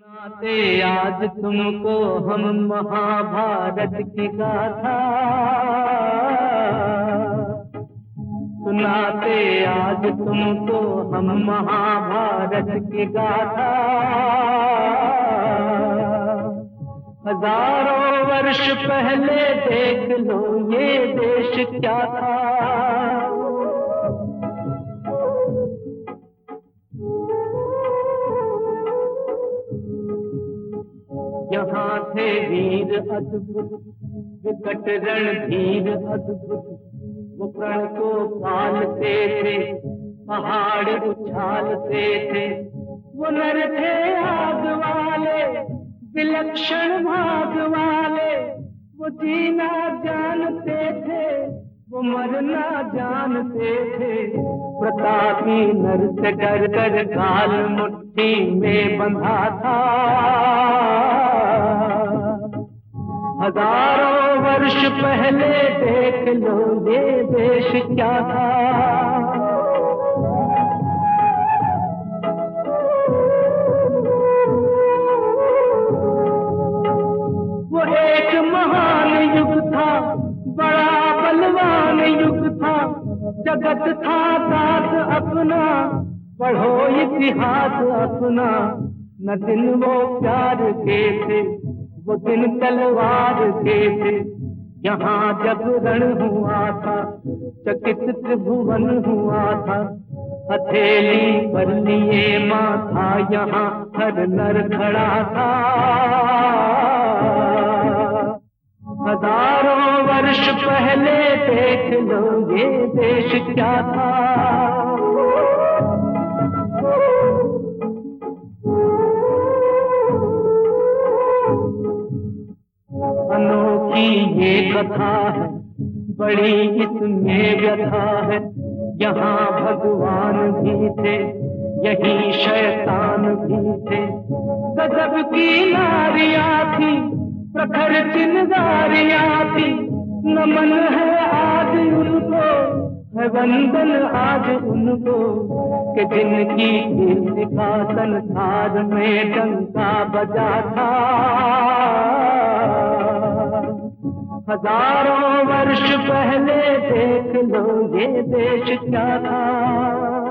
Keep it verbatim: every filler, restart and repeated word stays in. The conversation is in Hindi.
सुनाते आज तुमको हम महाभारत की गाथा। सुनाते आज तुमको हम महाभारत की गाथा। हजारों वर्ष पहले देख लो ये देश क्या था। यहाँ थे वीर अद्भुत, विकट रणधीर अद्भुत। वो प्रण को पालते थे, पहाड़ उछालते थे। वो नर थे आग वाले, विलक्षण भाग वाले। वो जीना जानते थे, वो मरना जानते थे। प्रतापी नर से डर कर काल मुट्ठी में बंधा था। हजारों वर्ष पहले देख लो ये देश क्या था। वो एक महान युग था, बड़ा बलवान युग था। जगत था साथ अपना, पढ़ो इतिहास अपना। न दिन वो प्यार के थे, वो दिन तलवार के थे। यहाँ जब रण हुआ था, चकित त्रिभुवन हुआ था। हथेली पर लिए माथा यहाँ हर नर खड़ा था। हजारों वर्ष पहले देख लो ये देश क्या था। अनोखी ये कथा है, बड़ी इसमें व्यथा है। यहाँ भगवान भी थे, यही शैतान भी थे। गजब की नारियां थी, प्रखर चिन्गारियां थी। नमन है आज उनको, है वंदन आज उनको, कि जिनकी कीर्ति का संसार में डंका बजा था। हजारों वर्ष पहले देख लो ये देश क्या था।